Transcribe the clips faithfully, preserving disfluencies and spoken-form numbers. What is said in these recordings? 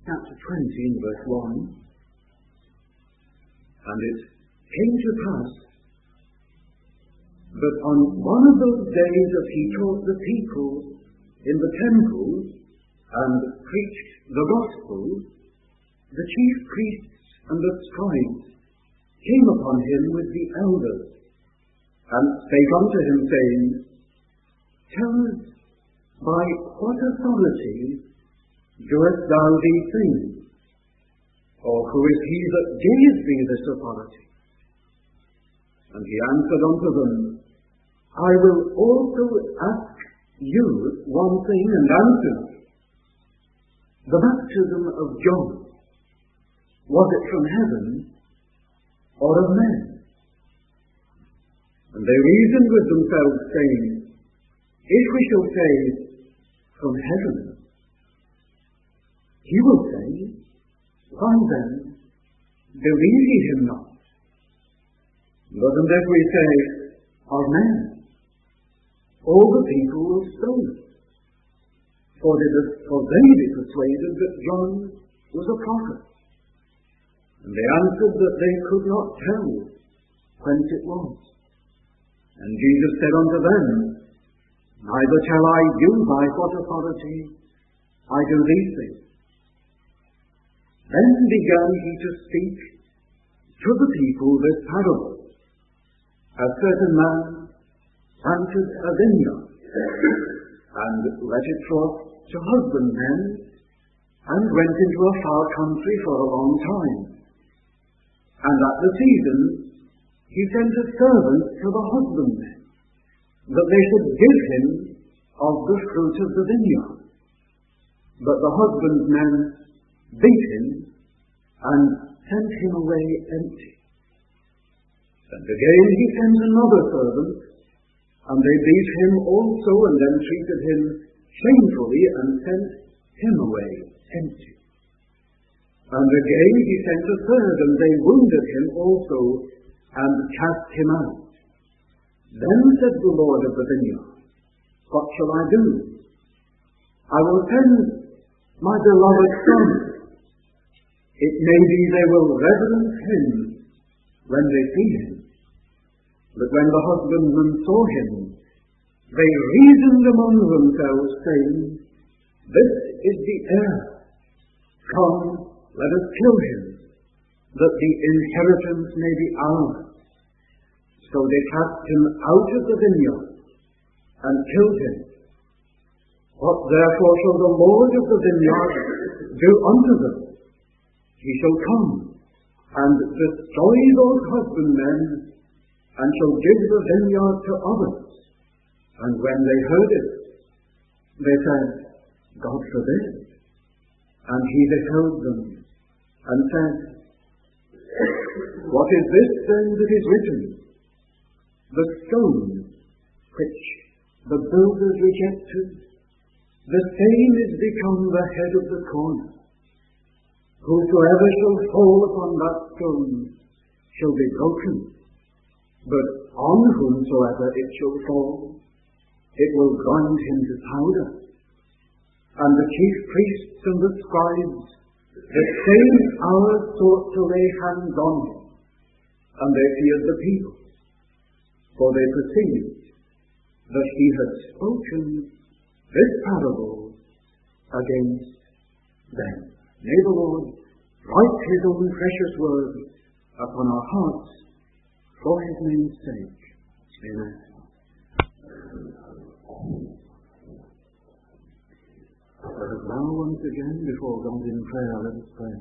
chapter twenty, in verse one. And it came to pass that on one of those days as he taught the people in the temple and preached the gospel, the chief priests and the scribes came upon him with the elders, and spake unto him, saying, Tell us, by what authority doest thou these things? Or who is he that gave thee this authority? And he answered unto them, I will also ask you one thing, and answer. The baptism of John, was it from heaven or of men? And they reasoned with themselves, saying, If we shall say, from heaven, he will say, Why then believe ye him not? But and if we say, of men, all the people will stone us. For they, for they be persuaded that John was a prophet. And they answered that they could not tell whence it was. And Jesus said unto them, Neither tell I you by what authority I do these things. Then began he to speak to the people this parable. A certain man planted a vineyard, and let it forth to husbandmen, and went into a far country for a long time. And at the season he sent a servant to the husbandmen, that they should give him of the fruit of the vineyard. But the husbandmen beat him, and sent him away empty. And again he sent another servant, and they beat him also, and then treated him shamefully, and sent him away empty. And again he sent a third, and they wounded him also, and cast him out. Then said the Lord of the vineyard, What shall I do? I will send my beloved son. It may be they will reverence him when they see him. But when the husbandmen saw him, they reasoned among themselves, saying, This is the heir. Come, let us kill him, that the inheritance may be ours. So they cast him out of the vineyard, and killed him. What therefore shall the Lord of the vineyard do unto them? He shall come, and destroy those husbandmen, and shall give the vineyard to others. And when they heard it, they said, God forbid. And he beheld them, and said, What is this then that is written? The stone which the builders rejected, the same is become the head of the corner. Whosoever shall fall upon that stone shall be broken, but on whomsoever it shall fall, it will grind him to powder. And the chief priests and the scribes, the same hour sought to lay hands on him, and they feared the people, for they perceived that he had spoken this parable against them. May the Lord write his own precious word upon our hearts for his name's sake. Amen. Let us now once again before God in prayer, let us pray.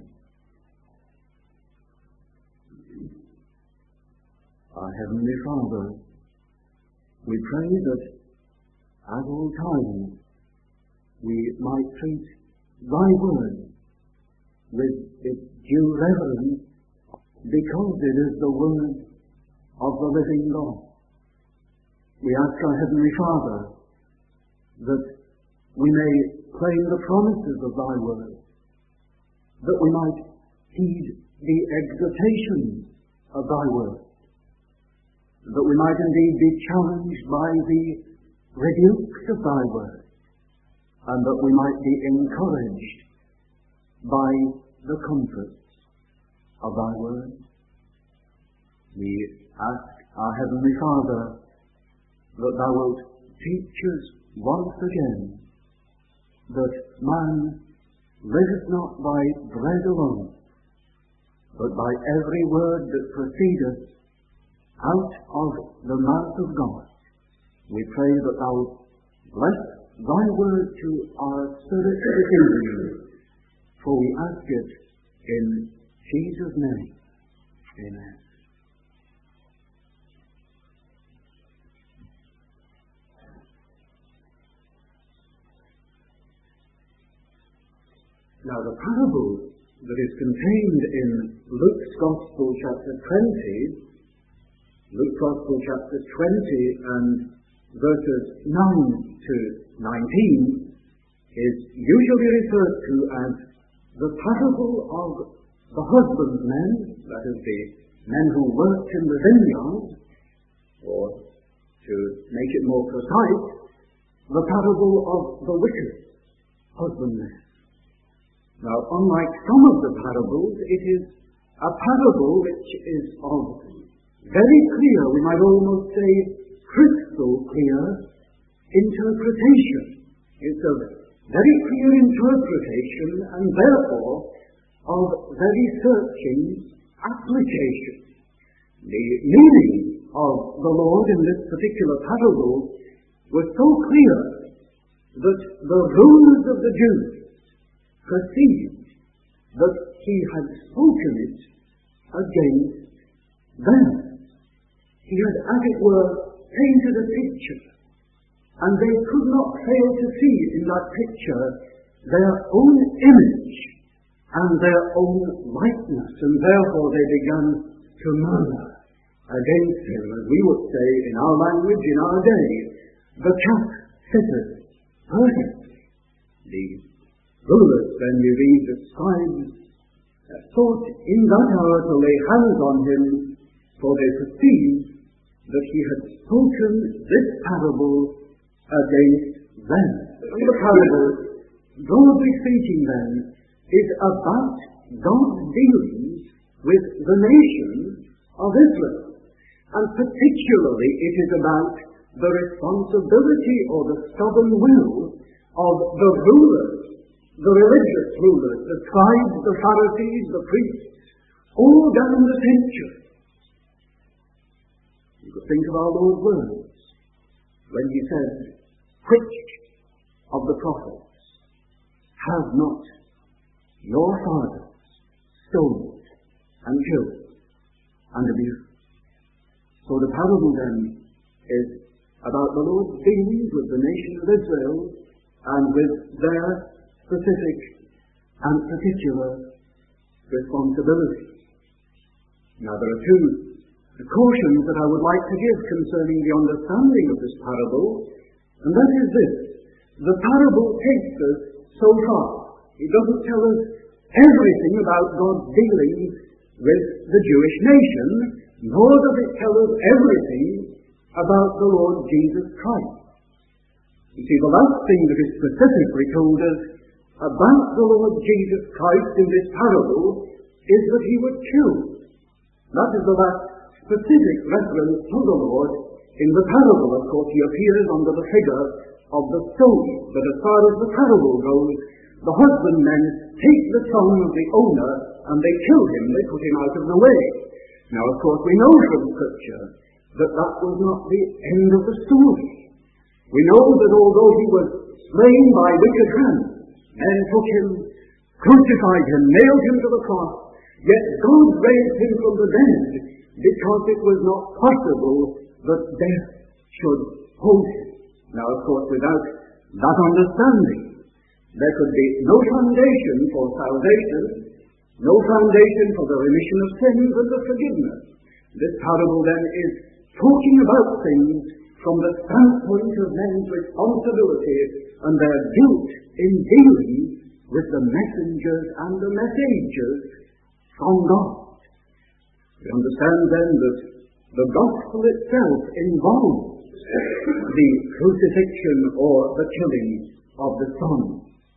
Our Heavenly Father, we pray that at all times we might treat thy word with its due reverence, because it is the word of the living God. We ask our Heavenly Father that we may claim the promises of thy word, that we might heed the exhortations of thy word, that we might indeed be challenged by the rebukes of thy word, and that we might be encouraged by the comforts of thy word. We ask our Heavenly Father that thou wilt teach us once again that man liveth not by bread alone, but by every word that proceedeth out of the mouth of God. We pray that thou bless thy word to our spirit this evening, for we ask it in Jesus' name. Amen. Now the parable that is contained in Luke's Gospel chapter twenty, Luke's Gospel chapter twenty and verses nine to nineteen, is usually referred to as the parable of the husbandmen, that is, the men who worked in the vineyard, or to make it more precise, the parable of the wicked husbandmen. Now, unlike some of the parables, it is a parable which is of very clear, we might almost say crystal clear, interpretation. It's of very clear interpretation and therefore of very searching application. The meaning of the Lord in this particular parable was so clear that the rulers of the Jews perceived that he had spoken it against them. He had, as it were, painted a picture, and they could not fail to see in that picture their own image and their own likeness, and therefore they began to murmur against him, as we would say in our language, in our day, the cat sitteth perfectly. The rulers, then we read, the scribes sought in that hour to lay hands on him, for they perceived that he had spoken this parable against them. And the parable, broadly speaking then, is about God's dealings with the nation of Israel. And particularly it is about the responsibility or the stubborn will of the rulers, the religious rulers, the scribes, the Pharisees, the priests, all down the century. You could think of our Lord's words when he said, "Which of the prophets have not your fathers stoned and killed and abused?" So the parable then is about the Lord's dealings with the nation of Israel and with their specific and particular responsibilities. Now there are two cautions that I would like to give concerning the understanding of this parable, and that is this: the parable takes us so far. It doesn't tell us everything about God's dealings with the Jewish nation, nor does it tell us everything about the Lord Jesus Christ. You see, the last thing that is specifically told us about the Lord Jesus Christ in this parable is that he was killed. That is the last specific reference to the Lord in the parable. Of course, he appears under the figure of the stone. But as far as the parable goes, the husbandmen take the son of the owner and they kill him, they put him out of the way. Now, of course, we know from Scripture that that was not the end of the story. We know that although he was slain by wicked hands, men took him, crucified him, nailed him to the cross, yet God raised him from the dead, because it was not possible that death should hold him. Now, of course, without that understanding, there could be no foundation for salvation, no foundation for the remission of sins and the forgiveness. This parable, then, is talking about things from the standpoint of men's responsibility and their guilt in dealing with the messengers and the messengers from God. We understand then that the gospel itself involves the crucifixion or the killing of the Son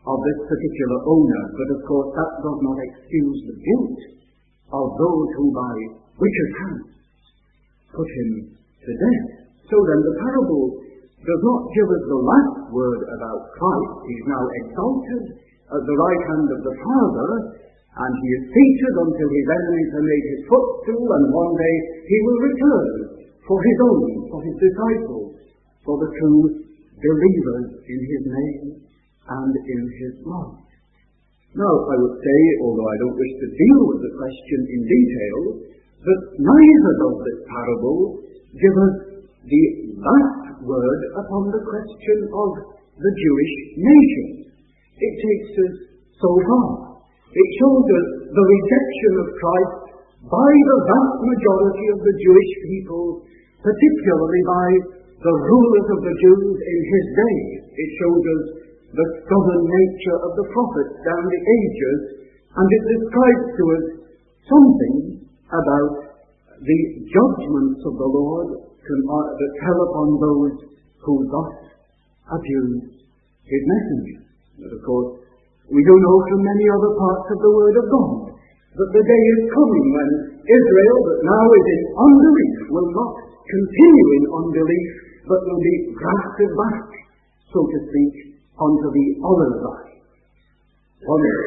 of this particular owner, but of course that does not excuse the guilt of those who by wicked hands put him to death. So then the parable does not give us the last word about Christ. He is now exalted at the right hand of the Father, and he is seated until his enemies are made his footstool, and one day he will return for his own, for his disciples, for the true believers in his name and in his blood. Now, I would say, although I don't wish to deal with the question in detail, that neither does this parable give us the last word upon the question of the Jewish nation. It takes us so far. It shows us the rejection of Christ by the vast majority of the Jewish people, particularly by the rulers of the Jews in his day. It shows us the stubborn nature of the prophets down the ages, and it describes to us something about the judgments of the Lord that fell upon those who thus abused his messengers. But of course, we do know from many other parts of the Word of God that the day is coming when Israel, that now is in unbelief, will not continue in unbelief, but will be grafted back, so to speak, onto the other side. One day,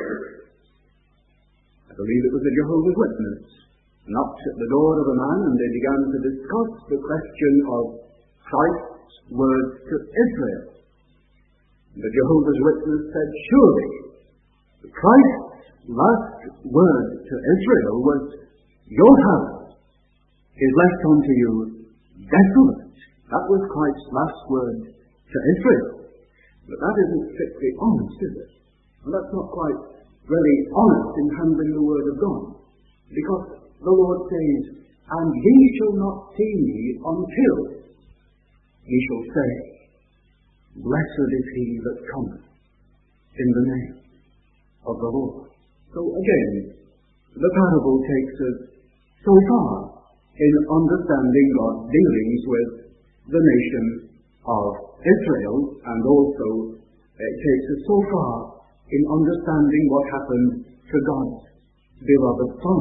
I believe it was a Jehovah's Witness, knocked at the door of a man, and they began to discuss the question of Christ's words to Israel. The Jehovah's Witness said, surely, Christ's last word to Israel was, your house is left unto you desolate. That was Christ's last word to Israel. But that isn't strictly honest, is it? And that's not quite really honest in handling the word of God. Because the Lord says, and ye shall not see me until ye shall say, blessed is he that cometh in the name of the Lord. So again, the parable takes us so far in understanding God's dealings with the nation of Israel, and also it takes us so far in understanding what happened to God's beloved Son.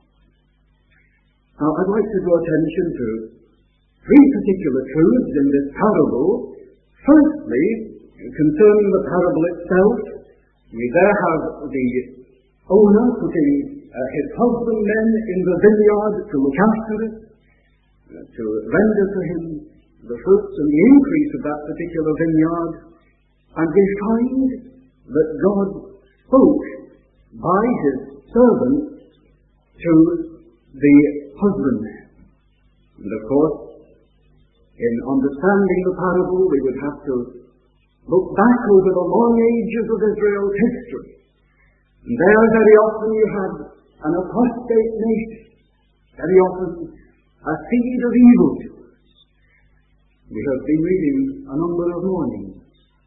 Now, I'd like to draw attention to three particular truths in this parable. Firstly, concerning the parable itself, we there have the owner putting uh, his husbandmen in the vineyard to look after it, uh, to render to him the fruits and the increase of that particular vineyard, and we find that God spoke by his servants to the husbandmen. And of course, in understanding the parable, we would have to look back over the long ages of Israel's history. And there very often you had an apostate nation, very often a seed of evildoers. We have been reading a number of mornings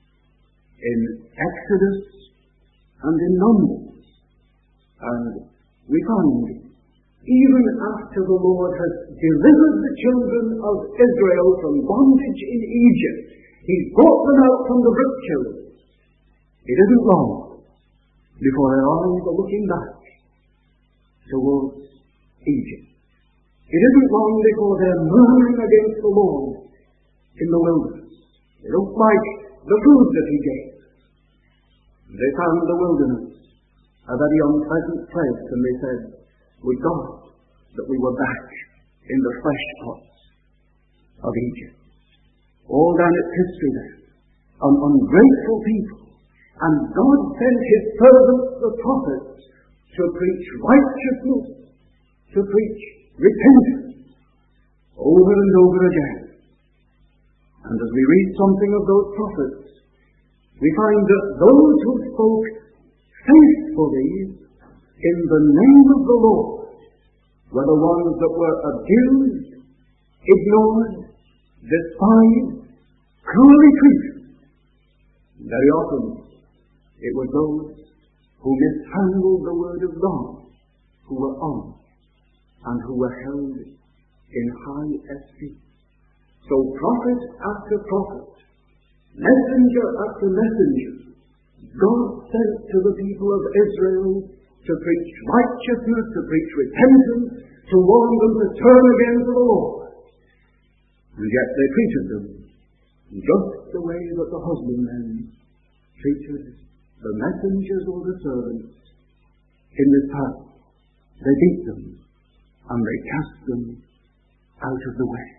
in Exodus and in Numbers, and we find even after the Lord has delivered the children of Israel from bondage in Egypt, he brought them out from the brook children. It isn't long before their eyes are looking back towards Egypt. It isn't long before they're murmuring against the Lord in the wilderness. They don't like the food that he gave. They found the wilderness a very unpleasant place, and they said, "Would God that we were back in the flesh pots of Egypt." All down its history there, an ungrateful people. And God sent his servants, the prophets, to preach righteousness, to preach repentance, over and over again. And as we read something of those prophets, we find that those who spoke faithfully in the name of the Lord were the ones that were abused, ignored, despised, cruelly treated. Very often it was those who mishandled the word of God who were honored and who were held in high esteem. So prophet after prophet, messenger after messenger, God sent to the people of Israel to preach righteousness, to preach repentance, to warn them to turn again to the Lord. And yet they treated them just the way that the husbandmen treated the messengers or the servants in this parable. They beat them and they cast them out of the way.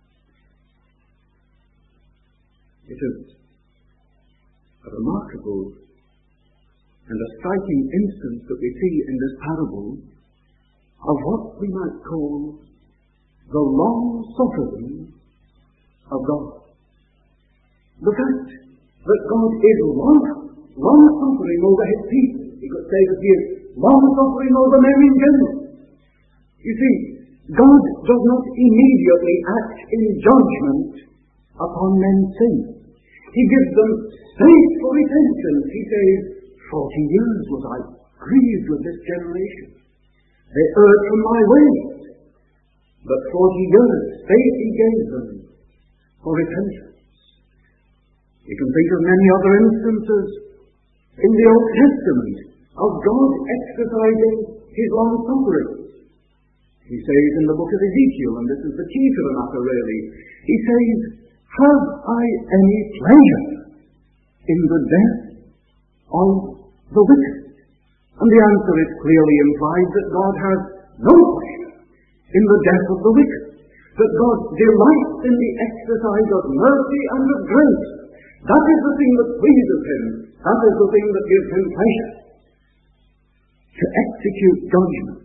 It is a remarkable and a striking instance that we see in this parable of what we might call the long suffering of God. The fact that God is long, long suffering over his people. He could say that he is long suffering over men in general. You see, God does not immediately act in judgment upon men's sins. He gives them space for repentance. He says, Forty years was I grieved with this generation. They erred from my ways. But forty years space he gave them for repentance. You can think of many other instances in the Old Testament of God exercising his long suffering. He says in the book of Ezekiel, and this is the key to the matter really, he says, have I any pleasure in the death of the wicked? And the answer is clearly implied that God has no pleasure in the death of the wicked, that God delights in the exercise of mercy and of grace. That is the thing that pleases him. That is the thing that gives him pleasure. To execute judgment,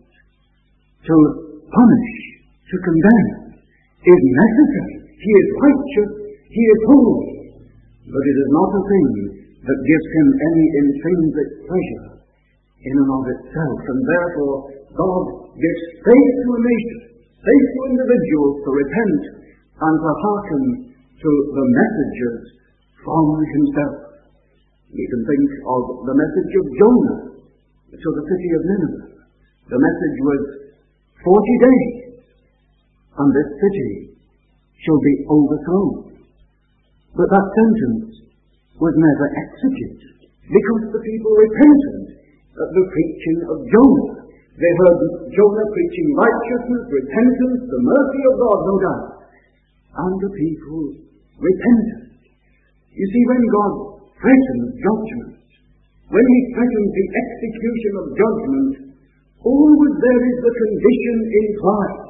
to punish, to condemn, is necessary. He is righteous, he is holy, but it is not a thing that gives him any intrinsic pleasure in and of itself, and therefore God gives space to a nation, space to individuals to repent and to hearken to the messages from himself. We can think of the message of Jonah to the city of Nineveh. The message was forty days, and this city shall be overthrown. But that sentence was never executed, because the people repented at the preaching of Jonah. They heard Jonah preaching righteousness, repentance, the mercy of God, no doubt. And the people repented. You see, when God threatens judgment, when he threatens the execution of judgment, always there is the condition implied,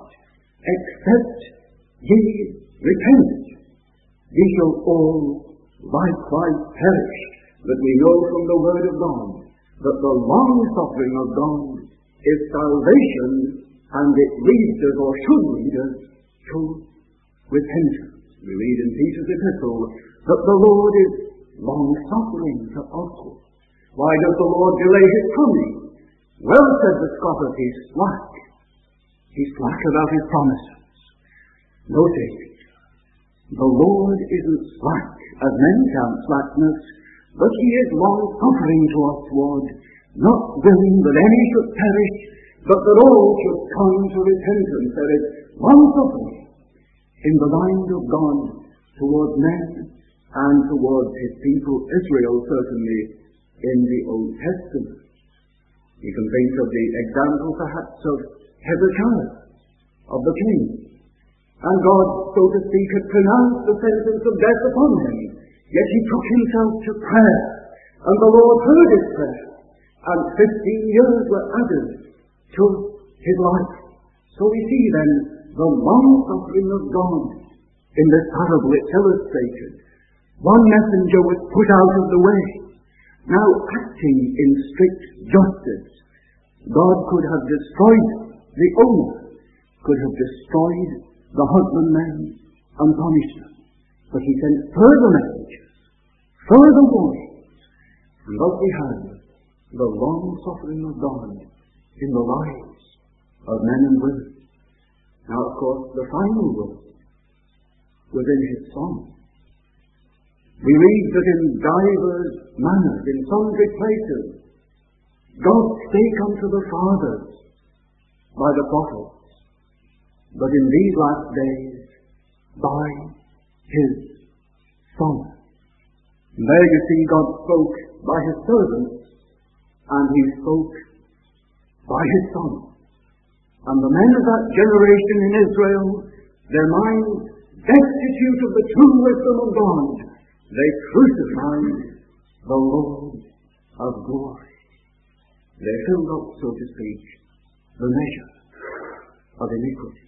except ye repent, ye shall all likewise perish. But we know from the word of God that the long suffering of God is salvation, and it leads us, or should lead us, to repentance. We read in Peter's epistle that the Lord is long suffering to us. Why does the Lord delay his coming? Well, said the scoffers, he's slack. He's slack about his promises. Notice, the Lord isn't slack, as men count slackness, but he is long suffering to us toward, not willing that any should perish, but that all should come to repentance. There is long suffering in the mind of God towards men and towards his people, Israel, certainly in the Old Testament. You can think of the example perhaps of Hezekiah, of the king. And God, so to speak, had pronounced the sentence of death upon him. Yet he took himself to prayer, and the Lord heard his prayer, and fifteen years were added to his life. So we see then the long suffering of God in this parable. It's illustrated. One messenger was put out of the way. Now, acting in strict justice, God could have destroyed the owner, could have destroyed the husbandmen and punished them. But he sent further messages, further warnings, and thus we have the long suffering of God in the lives of men and women. Now, of course, the final word was in his Son. We read that in divers manners, in sundry places, God spake unto the fathers by the prophets, but in these last days by his Son. And there you see God spoke by his servants, and he spoke by his Son. And the men of that generation in Israel, their minds destitute of the true wisdom of God, they crucified the Lord of glory. They filled up, so to speak, the measure of iniquity.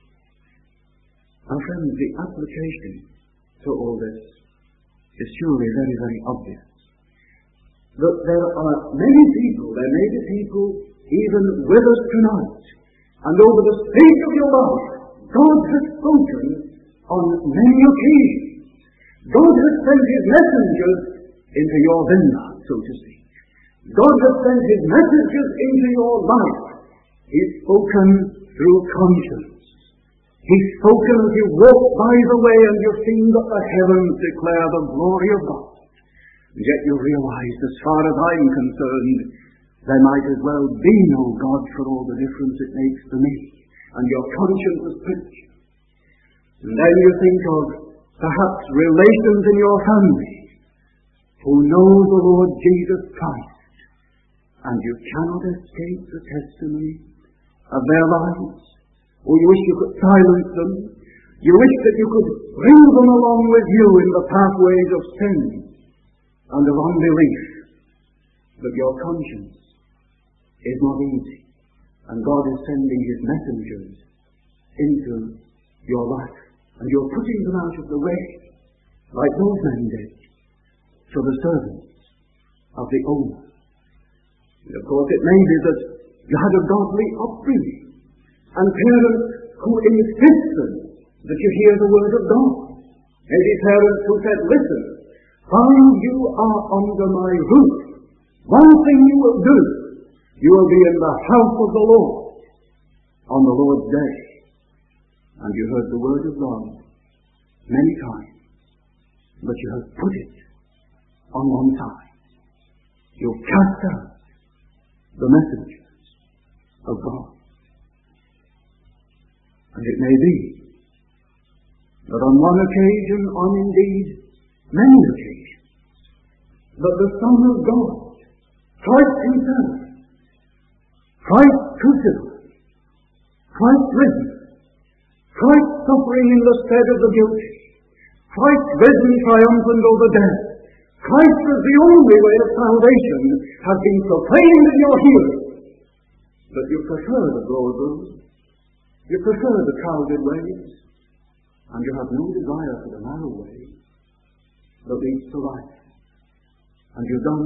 Our friends, the application to all this is surely very, very obvious. That there are many people, there may be people even with us tonight, and over the space of your life, God has spoken on many occasions. God has sent his messengers into your vineyard, so to speak. God has sent his messengers into your life. He's spoken through conscience. He's spoken as you walk by the way and you've seen that the heavens declare the glory of God. And yet you realize, as far as I'm concerned, there might as well be no God for all the difference it makes to me. And your conscience is pricked. And then you think of perhaps relations in your family who know the Lord Jesus Christ, and you cannot escape the testimony of their lives. Or you wish you could silence them. You wish that you could bring them along with you in the pathways of sin and of unbelief. But your conscience is not easy. And God is sending his messengers into your life. And you're putting them out of the way, like those men did, to the servants of the owner. And of course it may be that you had a godly upbringing, and parents who insisted that you hear the word of God. Maybe parents who said, listen, while you are under my roof, one thing you will do, you will be in the house of the Lord on the Lord's day. And you heard the word of God many times, but you have put it on one side. You've cast out the messengers of God. And it may be that on one occasion, on indeed many occasions, that the Son of God, Christ himself, Christ crucified, Christ risen, Christ suffering in the stead of the guilty, Christ risen triumphant over death, Christ as the only way of salvation has been proclaimed in your hearing. But you prefer the broad road, you prefer the crowded ways, and you have no desire for the narrow way that leads to life. And you've done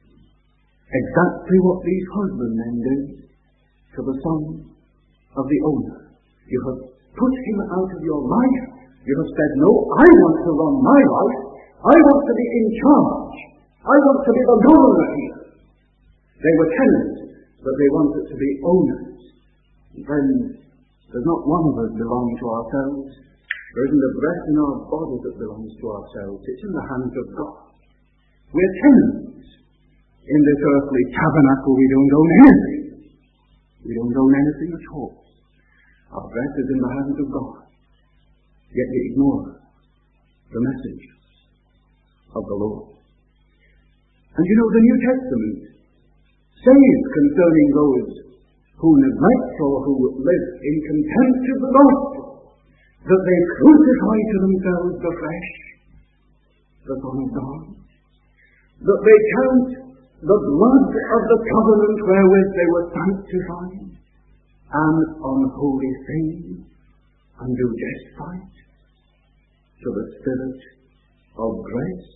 exactly what these husbandmen did to the son of the owner. You have put him out of your life. You have said, no, I want to run my life. I want to be in charge. I want to be the governor here. They were tenants, but they wanted to be owners. And friends, there's not one of us belong to ourselves. There isn't a breath in our body that belongs to ourselves. It's in the hands of God. We're tenants in this earthly tabernacle. We don't own anything. We don't own anything at all. Our breath is in the hands of God. Yet we ignore the messengers of the Lord. And you know, the New Testament says concerning those who neglect or who live in contempt of the gospel, that they crucify to themselves the flesh, the Son of God, that they count the blood of the covenant wherewith they were sanctified an unholy thing, and do despite to the Spirit of grace.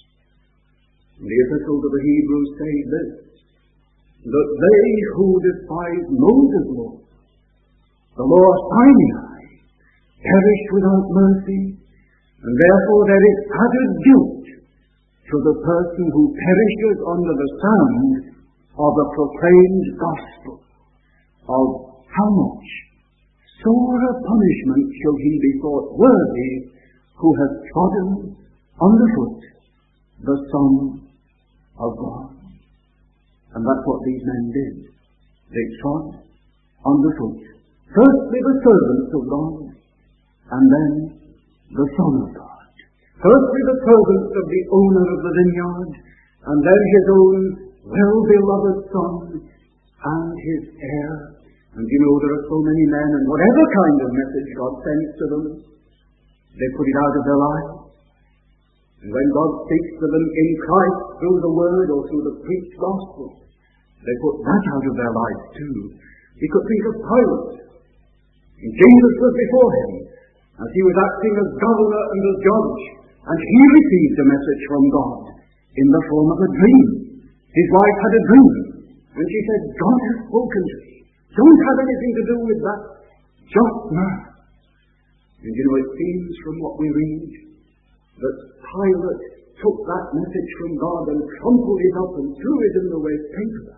The epistle to the Hebrews say this, that they who despise Moses' law, the law of Sinai, perished without mercy, and therefore there is added guilt to the person who perishes under the sound of the proclaimed gospel. Of how much sore a punishment shall he be thought worthy who has trodden underfoot the Son of God. And that's what these men did. They trod underfoot firstly the servants of God, and then the Son of God. Firstly the servants of the owner of the vineyard, and then his own well-beloved Son and his heir. And you know, there are so many men, and whatever kind of message God sends to them, they put it out of their lives. And when God speaks to them in Christ through the Word or through the preached gospel, they put that out of their lives too. We could think of Pilate. And Jesus was before him, as he was acting as governor and as judge, and he received a message from God in the form of a dream. His wife had a dream, and she said, God has spoken to me. Don't have anything to do with that just now. And you know, it seems from what we read that Pilate took that message from God and crumpled it up and threw it in the waste paper.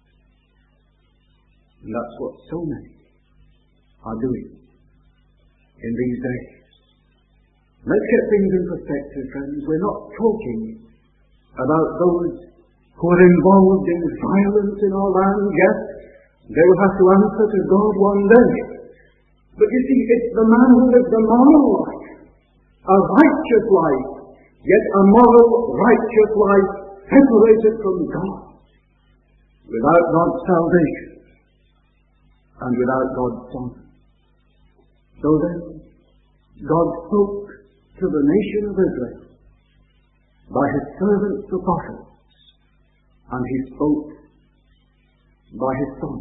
And that's what so many are doing in these days. Let's get things in perspective, friends. We're not talking about those who are involved in violence in our land. Yes, they will have to answer to God one day. But you see, it's the man who lives a moral life, a righteous life, yet a moral, righteous life separated from God, without God's salvation and without God's Son. So then, God spoke to the nation of Israel by his servants the prophets, and he spoke by his Son.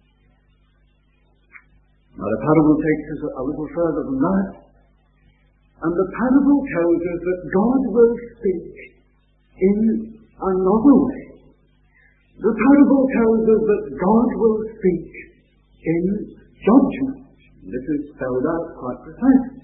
Now the parable takes us a little further than that, and the parable tells us that God will speak in another way. The parable tells us that God will speak in judgment. This is spelled out quite precisely.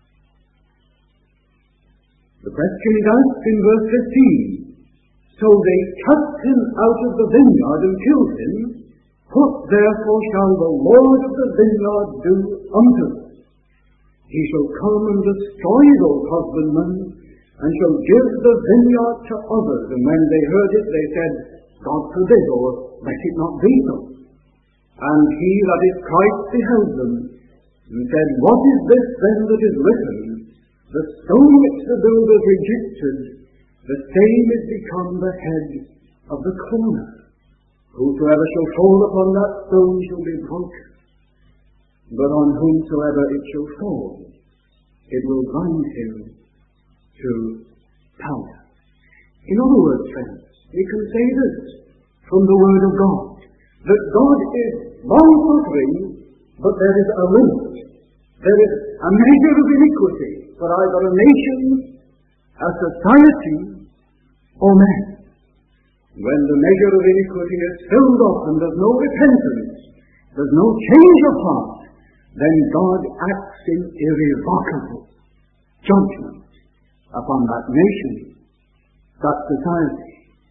The question is asked in verse fifteen. So they cast him out of the vineyard and killed him. What therefore shall the Lord of the vineyard do unto us? He shall come and destroy those husbandmen, and shall give the vineyard to others. And when they heard it, they said, God forbid, or let it not be so. And he, that is Christ, beheld them, and said, What is this then that is written? The stone which the builders rejected, the same is become the head of the corner. Whosoever shall fall upon that stone shall be broken, but on whomsoever it shall fall, it will grind him to powder. In other words, friends, we can say this from the Word of God, that God is long-suffering, but there is a limit. There is a measure of iniquity for either a nation, a society, or men. When the measure of iniquity is filled up and there's no repentance, there's no change of heart, then God acts in irrevocable judgment upon that nation, that society,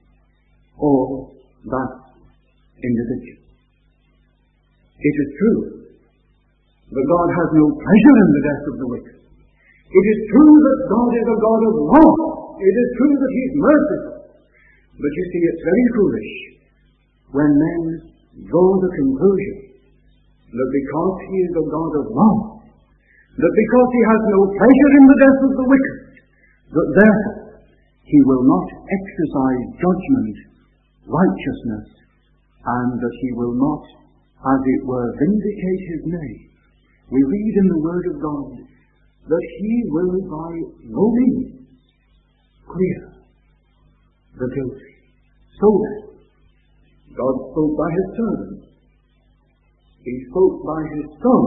or that individual. It is true that God has no pleasure in the death of the wicked. It is true that God is a God of love. It is true that he is merciful. But you see, it's very foolish when men draw the conclusion that because he is a God of love, that because he has no pleasure in the death of the wicked, that therefore he will not exercise judgment, righteousness, and that he will not, as it were, vindicate his name. We read in the Word of God that he will by no means clear the guilty. So then, God spoke by his servant. He spoke by his Son.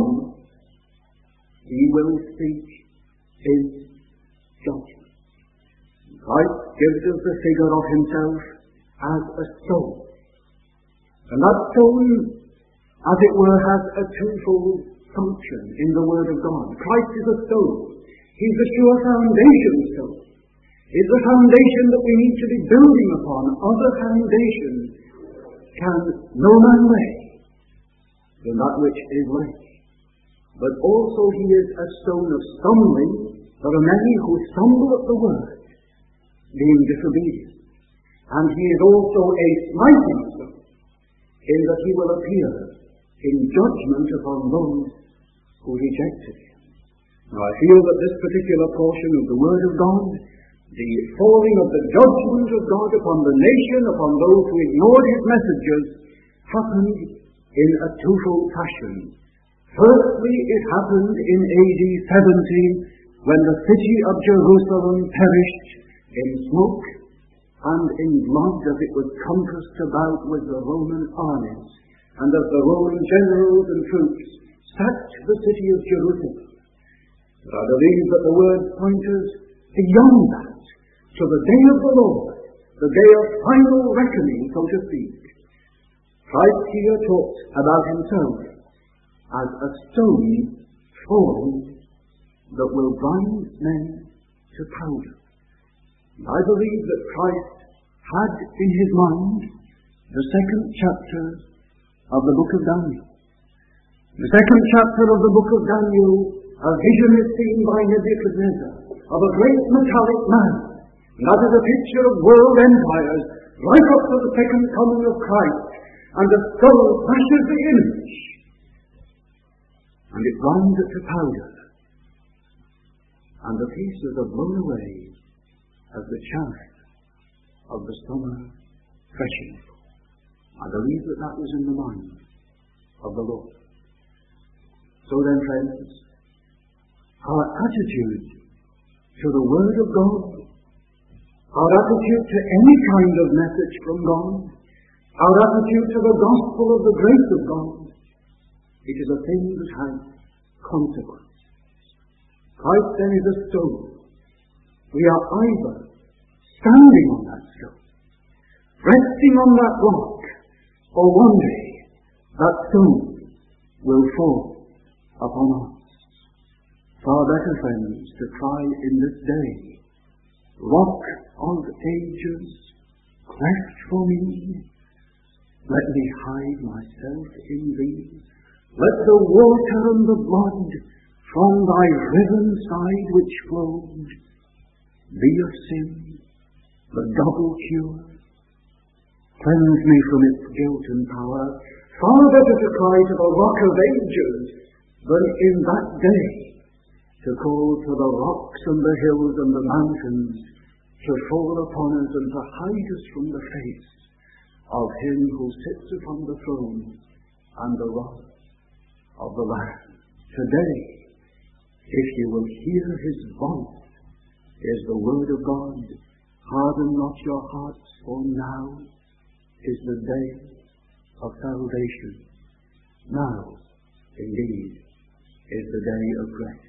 He will speak his judgment. Christ gives us the figure of himself as a stone. And that stone, as it were, has a twofold function in the Word of God. Christ is a stone. He's the sure foundation stone. It's the foundation that we need to be building upon. Other foundations can no man lay than that which is laid. But also he is a stone of stumbling. There are many who stumble at the word, being disobedient. And he is also a smiting stone, in that he will appear in judgment upon those who rejected him. Now I feel that this particular portion of the Word of God the falling of the judgment of God upon the nation, upon those who ignored his messages, happened in a twofold fashion. Firstly, it happened in A D seventy, when the city of Jerusalem perished in smoke and in blood as it was compassed about with the Roman armies, and as the Roman generals and troops sacked the city of Jerusalem. But I believe that the word points us beyond that, to the day of the Lord, the day of final reckoning, so to speak. Christ here talks about himself as a stone falling that will grind men to powder. And I believe that Christ had in his mind the second chapter of the book of Daniel. In the second chapter of the book of Daniel, a vision is seen by Nebuchadnezzar of a great metallic man. And that is a picture of world empires, right up to the second coming of Christ. And the skull smashes the image, and it grinds it to powder. And the pieces are blown away as the chaff of the summer threshing. I believe that that was in the mind of the Lord. So then, friends, our attitude to the Word of God, our attitude to any kind of message from God, our attitude to the gospel of the grace of God, it is a thing that has consequence. Christ then is a stone. We are either standing on that stone, resting on that rock, or one day that stone will fall upon us. Far better, friends, to cry in this day, Rock of ages, cleft for me, let me hide myself in thee. Let the water and the blood from thy riven side which flowed be of sin, the double cure. Cleanse me from its guilt and power. Far better to cry to the Rock of ages than in that day to call to the rocks and the hills and the mountains to fall upon us and to hide us from the face of him who sits upon the throne and the wrath of the Lamb. Today, if you will hear his voice, is the word of God. Harden not your hearts, for now is the day of salvation. Now, indeed, is the day of grace.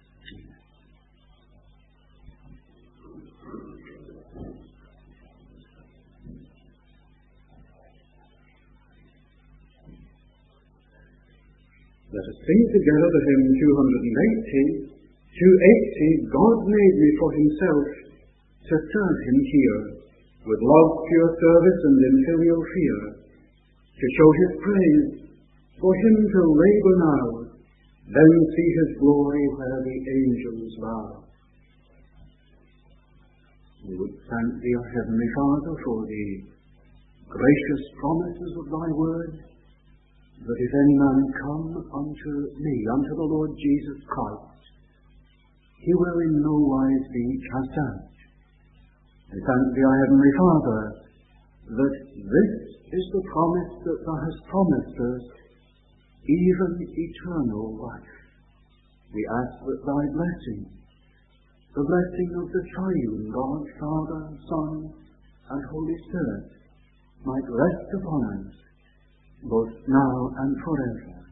Let us sing together the hymn two eighty. two eighty, God made me for himself to serve him here, with love, pure service, and imperial fear, to show his praise, for him to labor now, then see his glory where the angels bow. We would thank thee, O Heavenly Father, for the gracious promises of thy word, that if any man come unto me, unto the Lord Jesus Christ, he will in no wise be cast out. We thank thee, O Heavenly Father, that this is the promise that thou hast promised us, even eternal life. We ask that thy blessing, the blessing of the triune God, Father, Son, and Holy Spirit, might rest upon us, both now and forever.